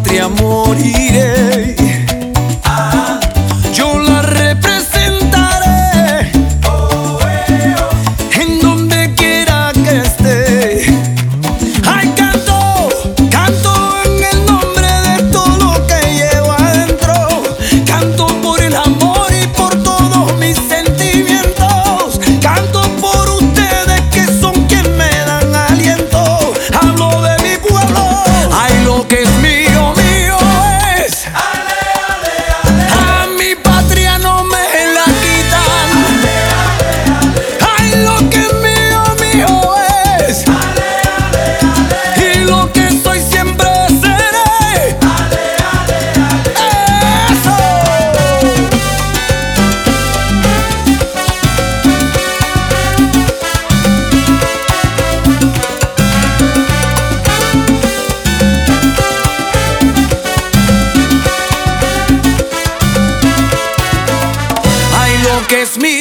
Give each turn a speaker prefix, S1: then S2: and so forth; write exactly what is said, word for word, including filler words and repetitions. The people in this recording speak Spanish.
S1: patria moriré. Ah, yo la representaré, oh, eh, oh, en donde quiera que esté. Ay, canto, canto en el nombre de todo lo que llevo adentro. Canto por el amor y por todos mis sentimientos. Canto por ustedes que son quien me dan aliento. Hablo de mi pueblo. Ay, lo que es mío, mío es. Ale, ale, ale. A mi patria no me la quitan. Ale, ale, ale. Ay, lo que es mío, mío es. Ale, ale, ale. Y lo que soy siempre seré. Ale, ale, ale. Eso. Ay, lo que es mío.